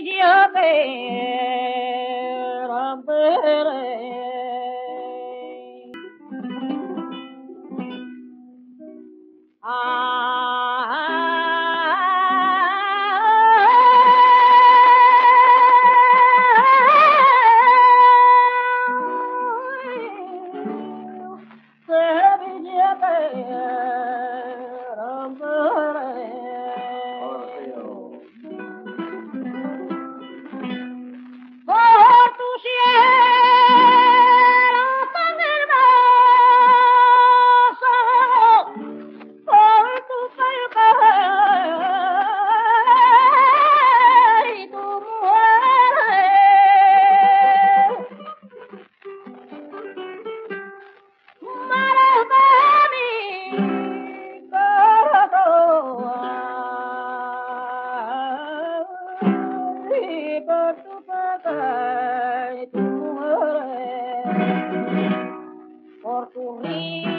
Sevilla Ramberé. Por tu cielo tan hermoso, por tu palpar y tu mujer, mares de mi corazón, y por tu palpar y tu mujer, por tu río.